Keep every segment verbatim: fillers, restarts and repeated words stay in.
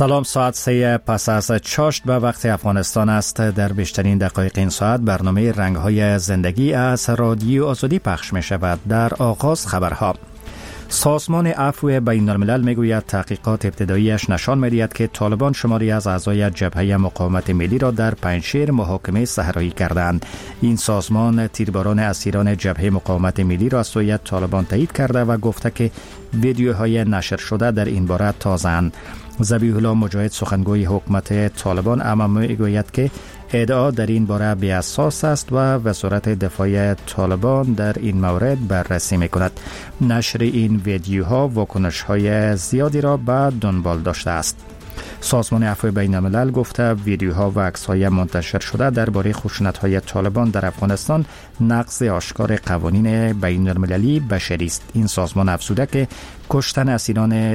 سلام، ساعت سه پس از چاشت به وقت افغانستان است. در بیشترین دقایق این ساعت برنامه رنگ‌های زندگی از رادیو آزادی پخش می شود. در آغاز خبرها. سازمان عفو بین الملل میگوید تحقیقات ابتداییش نشان می‌دهد که طالبان شماری از اعضای جبهه مقاومت ملی را در پنجشیر محاکمه صحرایی کردند. این سازمان تیرباران اسیران جبهه مقاومت ملی را از سوی طالبان تایید کرده و گفته که ویدیوهای نشر شده در این باره تازه‌اند. ذبیح الله مجاهد سخنگوی حکومت طالبان اما میگوید که ادعا در این باره بی اساس است و وزارت دفاع طالبان در این مورد بررسی میکند. نشر این ویدیوها واکنش‌های زیادی را به دنبال داشته است. سازمان عفو بین الملل گفته ویدیوها و عکس‌های منتشر شده درباره خشونت‌های طالبان در افغانستان نقض آشکار قوانین بین المللی بشری است. این سازمان افزوده که کشتن اسیران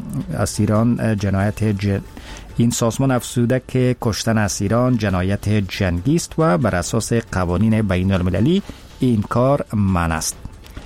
اسیران جنایت جن... این سازمان افزوده که کشتن اسیران جنایت جنگی است و بر اساس قوانین بین المللی این کار منع است.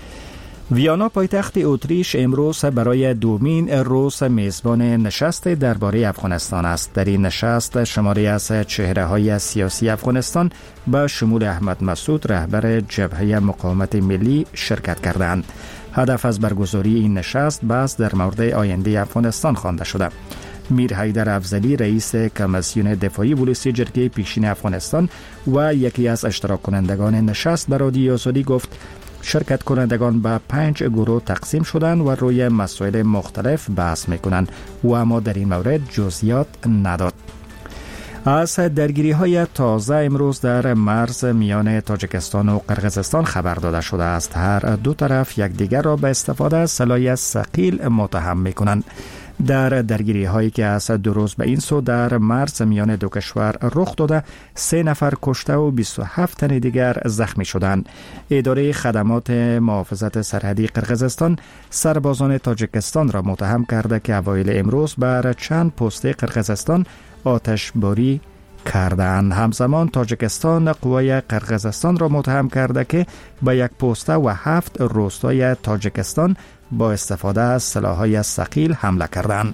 ویانا پایتخت اتریش امروز برای دومین روز میزبان نشست درباره افغانستان است. در این نشست شماری از چهره‌های سیاسی افغانستان به شمول احمد مسعود رهبر جبهه مقاومت ملی شرکت کردند. هدف از برگزاری این نشست بحث در مورد آینده افغانستان خوانده شده. میر حیدر افضلی رئیس کمیسیون دفاعی ولسی جرگه پیشین افغانستان و یکی از اشتراک کنندگان نشست به رادیو آزادی گفت شرکت کنندگان به پنج گروه تقسیم شدند و روی مسائل مختلف بحث میکنند و اما در این مورد جزئیات نداد. از درگیری های تازه امروز در مرز میان تاجیکستان و قرقیزستان خبر داده شده است. هر دو طرف یکدیگر را به استفاده از سلاح ثقیل متهم میکنند. در درگیری هایی که از دو روز به این سو در مرز میان دو کشور رخ داده، سه نفر کشته و بیست و هفت تن دیگر زخمی شدند. اداره خدمات محافظت سرحدی قرقیزستان سربازان تاجیکستان را متهم کرده که اوایل امروز بر چند پست قرقیزستان آتشباری کردند. همزمان تاجیکستان قوای قرقیزستان را متهم کرده که به یک پست و هفت روستای تاجیکستان با استفاده از سلاح‌های ثقیل حمله کردند.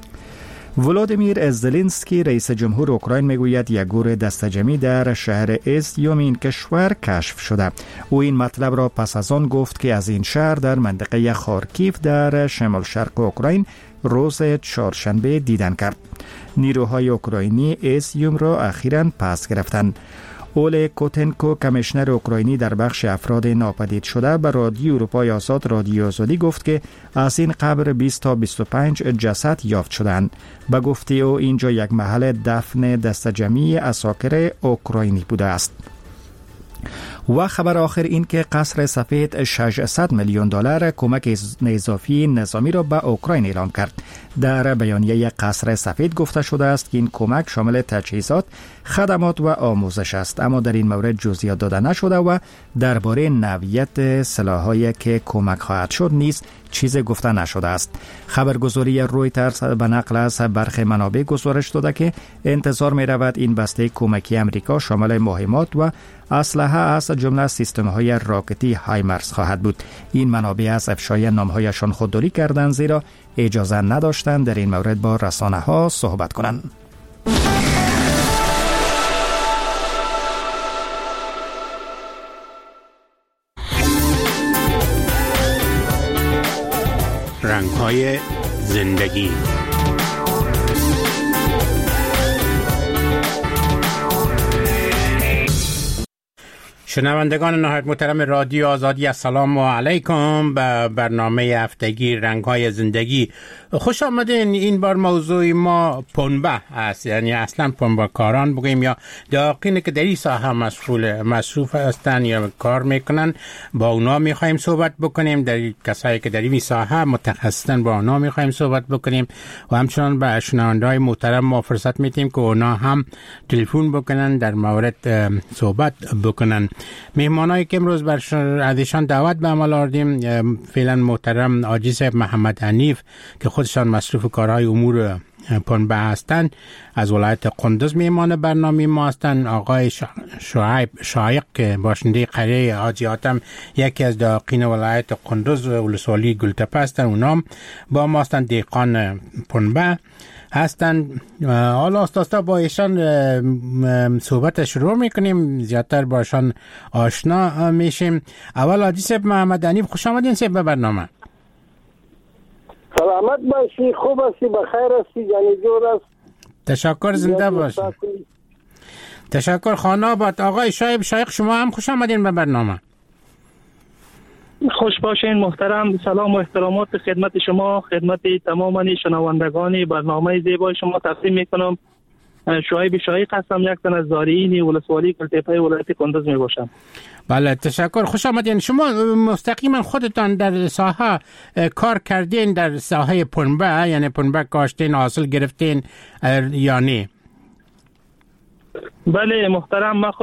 ولادیمیر زلنسکی رئیس جمهور اوکراین میگوید یک گور دسته‌جمعی در شهر ایزیوم این کشور کشف شده. او این مطلب را پس از آن گفت که از این شهر در منطقه خارکیف در شمال شرق اوکراین روز چهارشنبه دیدن کرد. نیروهای اوکراینی ایزیوم را اخیراً پس گرفتند. اول کوتنکو کمیشنر اوکراینی در بخش افراد ناپدید شده به رادیو اروپای آزاد رادیو آزادی گفت که از این قبر بیست تا بیست و پنج جسد یافت شدند. به گفته او اینجا یک محل دفن دسته‌جمعی اساکر اوکراینی بوده است. و خبر آخر این که قصر سفید ششصد میلیون دلار کمک اضافی نظامی را به اوکراین اعلام کرد. در بیانیه قصر سفید گفته شده است که این کمک شامل تجهیزات، خدمات و آموزش است، اما در این مورد جزئیات داده نشده و درباره نوعیت سلاح‌هایی که کمک خواهد شد نیز چیز گفته نشده است. خبرگزاری رویترز به نقل از برخی منابع گزارش داده که انتظار می رود این بسته کمکی امریکا شامل مهمات و اسلحه از جمله سیستم‌های راکتی هایمرس خواهد بود. این منابع از افشای نام‌هایشان خودداری کردند زیرا اجازه نداشتند در این مورد با رسانه‌ها صحبت کنند. رنگ‌های زندگی. شنوندگان نهایت محترم رادیو آزادی، السلام علیکم. به برنامه هفتگی رنگ‌های زندگی خوش آمدین. این بار موضوع ما پنبه است، یعنی اصلا پنبه کاران بگویم یا دقیقی که در این ساحه مسئول مصروف هستن یا کار میکنن، با اونا میخوایم صحبت بکنیم. در کسایی که در این ساحه متخصصن با اونا میخوایم صحبت بکنیم و همچنان به شنونده‌های محترم ما فرصت میدیم که اونا هم تلفن بکنن در مورد صحبت بکنن. مهمانایی که امروز بر ازشان دعوت به عمل آوردیم فعلا محترم حاجی صاحب محمد حنیف که خودشان مصروف کارهای امور پنبه هستند از ولایت قندوز مهمان برنامه ما هستند. آقای شعیب شایق که باشنده قریه حاجی حاتم یکی از داقین ولایت قندوز ولسوالی گلتپه هستند، اونام با ما هستند دهقان پنبه. هستند. حالا استاد با ایشان صحبت شروع میکنیم، زیادتر باشان آشنا میشیم. اول حاجی صاحب محمد حنیف، خوش آمدین صاحب به برنامه. سلامت باشی، خوب هستی، بخیر هستی، جانی جور است. تشکر، زنده باشی. تشکر. خانه آباد. آقای شایب شایق، شما هم خوش آمدین به برنامه. خوش باشین محترم. سلام و احترامات خدمت شما، خدمت تمام شنوندگان برنامه زیبای شما تقدیم میکنم. شایب شایق هستم، یک تن از زارعین ولسوالی کلتپه ولایت کندز می باشم. بله تشکر، خوش آمدین. شما مستقیما خودتان در ساحه کار کردین، در ساحه پنبه، یعنی پنبه کاشتین، حاصل گرفتین یا نه؟ بله محترم، من